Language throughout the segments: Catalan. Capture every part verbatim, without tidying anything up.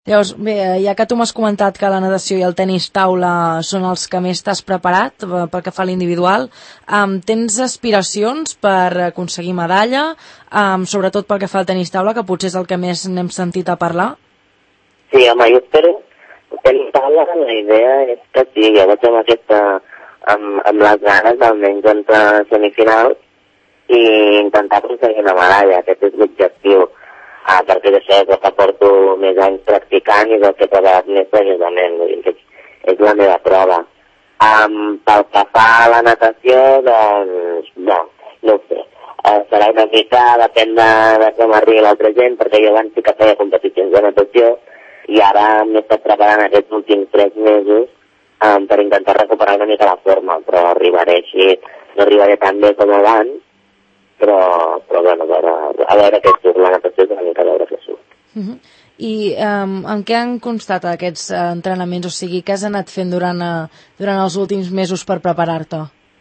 Llavors, bé, ja que tu m'has comentat que la natació i el tenis taula són els que més t'has preparat pel que fa a l'individual, um, tens aspiracions per aconseguir medalla, um, sobretot pel que fa al tenis taula, que potser és el que més n'hem sentit a parlar? Sí, home, jo espero. El tenis taula, la idea és que sí, jo vaig amb aquesta, amb, amb les ganes almenys entre semifinals i intentar aconseguir una medalla, aquest és l'objectiu. Ah, perquè d'això és el que porto més anys practicant i és el que he treballat més seriosament, és, és la meva prova. Um, pel que fa a la natació, doncs, no, no ho sé. Uh, serà una mica, depèn de, de com arribi l'altra gent, perquè jo abans sí que feia competicions de natació i ara m'he estat preparant aquests últims tres mesos um, per intentar recuperar una mica la forma, però arribaré així, no arribaré tan bé com abans, però, però bueno, a veure, a veure què surt, la natació és una mica a veure què surt. Uh -huh. I um, en què han constat aquests uh, entrenaments? O sigui, què has anat fent durant, uh, durant els últims mesos per preparar-te?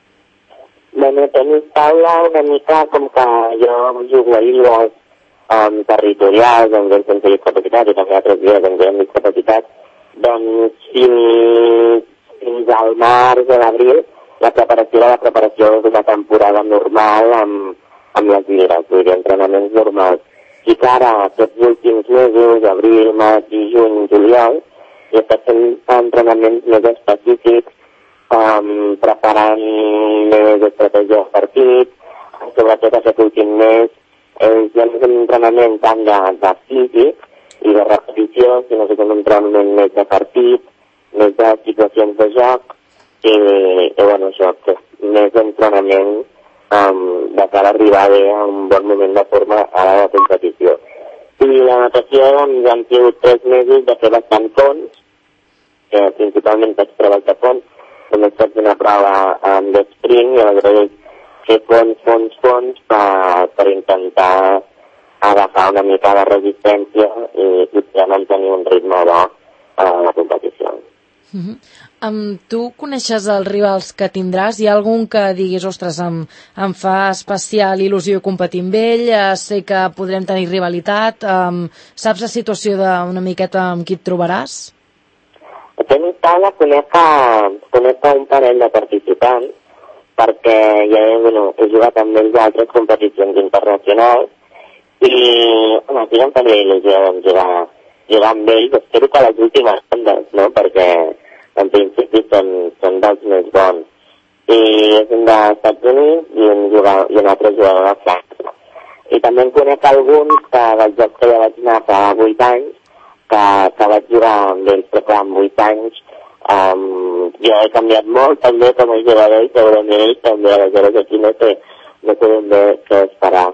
Bueno, tenis taula una mica com que jo jugo a il·los um, territorials, on vam sentir discapacitat i també altres dies on vam discapacitat, doncs fins, fins al març o l'abril la preparació era la preparació d'una temporada normal amb amb les lligues, vull dir, entrenaments normals. I que ara, aquests últims mesos, abril, maig i juny, juliol, he estat fent entrenaments més específics, um, preparant més estratègia de partit, sobretot aquest últim mes, és ja no és un entrenament tant de, de físic i de repetició, sinó que és un entrenament més de partit, més de situacions de joc, i, i bueno, això, més d'entrenament Um, de cara a arribar bé a un bon moment de forma a la competició. I la natació doncs, han sigut tres mesos de fer bastant fons, que principalment vaig treballar de fons, només faig una prova um, d'esprint i aleshores fer fons, fons, fons per, per intentar agafar una mica de resistència i potser mantenir un ritme bo a la competició. Uh -huh. Um, tu coneixes els rivals que tindràs? Hi ha algun que diguis, ostres, em, em fa especial il·lusió competir amb ell, uh, sé que podrem tenir rivalitat, um, saps la situació d'una miqueta amb qui et trobaràs? A tenis taula conec, a, conec a un parell de participants perquè ja he, bueno, he jugat amb ells a altres competicions internacionals i home, sí que em faria il·lusió doncs, jugar, jugar amb ells, espero que a les últimes rondes, no? Perquè en principi són, són dels més bons. I és un dels Estats Units i un, jugador, i un altre jugador de França. I també en conec alguns que dels jocs que ja vaig anar fa vuit anys, que, que vaig jugar amb ells, però clar, amb vuit anys um, jo he canviat molt també com a jugador i segurament ells també, aleshores aquí no sé, no sé ben bé què esperar.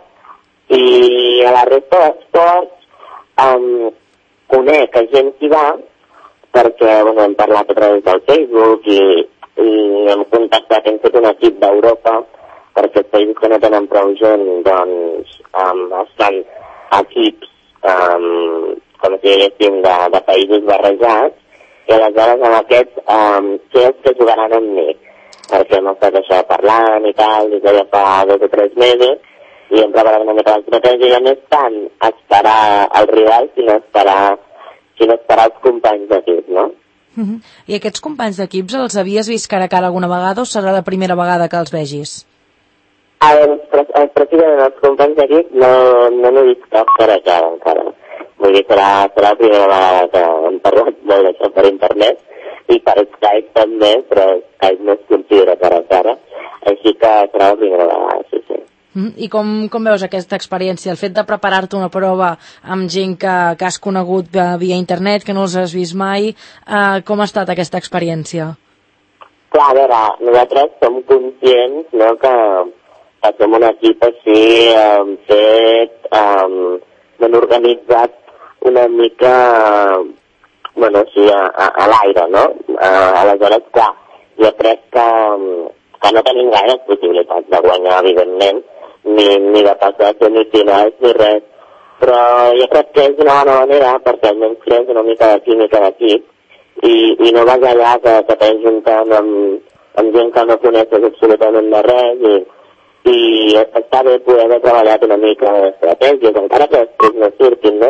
I a la resta d'esports um, conec que gent que hi va, perquè bueno, hem parlat a través del Facebook i, i hem contactat, hem fet un equip d'Europa, perquè els països que no tenen prou gent, doncs, um, estan equips, um, com si diguéssim, de, de països barrejats, i aleshores amb aquests um, sé els que jugaran amb mi, perquè hem estat això parlant i tal, des de ja fa dos o tres mesos, i hem preparat una mica l'estratègia, i a més tant esperar el rival, sinó esperar sinó esperar els companys d'equip, no? Uh -huh. I aquests companys d'equips els havies vist cara a cara alguna vegada o serà la primera vegada que els vegis? A veure, precisament els companys d'equip no, no n'he vist cap cara a cara encara. Vull dir, serà, serà la primera vegada que hem parlat molt d'això per internet i per Skype també, però Skype no es considera cara a cara, així que serà la primera vegada, sí, sí. I com, com veus aquesta experiència? El fet de preparar-te una prova amb gent que, que has conegut via internet, que no els has vist mai, eh, com ha estat aquesta experiència? Clar, a veure, nosaltres som conscients, no, que, que som un equip així um, fet, um, ben organitzat una mica, bueno, així a, a, a l'aire, no? Uh, aleshores, clar, jo crec que, que no tenim gaires possibilitats de guanyar, evidentment, ni, ni de passar a semifinals ni res, però jo crec que és una bona manera perquè almenys creus una mica de química d'equip i, i no vas allà que, que t'has juntant amb, amb gent que no coneixes absolutament de res i, i està bé poder haver treballat una mica d'estratègies, encara que després no surtin, no?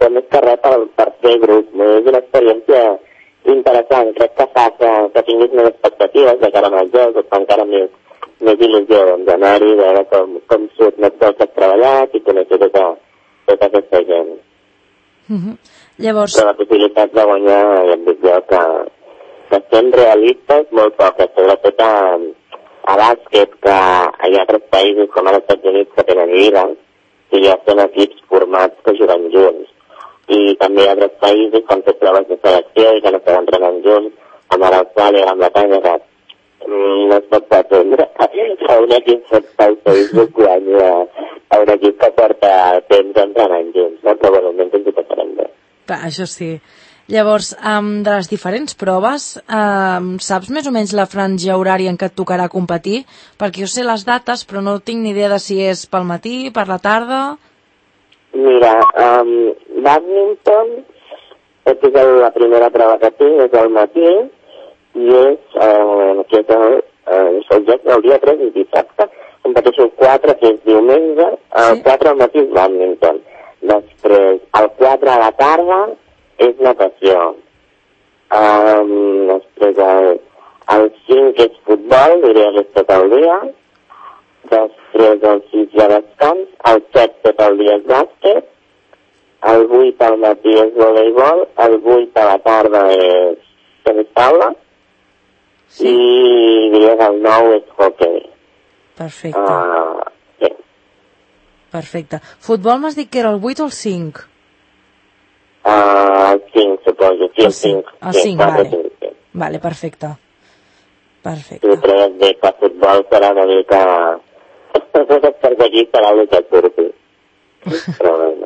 però més que res per, per fer grup. No? És una experiència interessant, crec que fa que, que tinguis més expectatives de cara als jocs, et fa encara més, més il·lusió doncs, anar-hi, veure com, com surt més del que has treballat i conèixer tota, tota aquesta gent. Mm-hmm. Llavors... Però la possibilitat de guanyar, ja et dic jo, que, que sent realistes, molt poques, sobretot a, a bàsquet, que hi ha altres països com als Estats Units que tenen lliga, i ja són equips formats que juguen junts. I també hi ha altres països que han fet proves de selecció i que no estan entrenant junts, com ara Austràlia, Gran Bretanya, que mm, no es pot pretendre a un equip fet pel Facebook guanya a un equip que porta temps entrenant junts, no? Però bueno, almenys ens ho passarem bé. Clar, això sí. Llavors, um, de les diferents proves, um, saps més o menys la franja horària en què et tocarà competir? Perquè jo sé les dates, però no tinc ni idea de si és pel matí, per la tarda... Mira, um, badminton, que és la primera prova que tinc, és al matí, i és, eh, que és el, eh, el joc del dia tres i dissabte, competeixo el quatre, que és diumenge, el sí. quatre al matí és badminton. Després, el quatre a la tarda és natació. Um, després, el, el cinc és futbol, diria que és tot el dia. Després el sis ja descans, el set tot el dia és bàsquet, el vuit al matí és voleibol, el vuit a la tarda és tenis taula, sí. I diria que el nou és hockey. Perfecte. Uh, sí. Perfecte. Futbol m'has dit que era el vuit o el cinc? Uh, el cinc, suposo. Sí, el cinc. El cinc, sí, vale. cinc, sí. Vale, perfecte. Perfecte. Sí, però bé que futbol serà una mica... perquè aquí serà el que surti. Però bueno.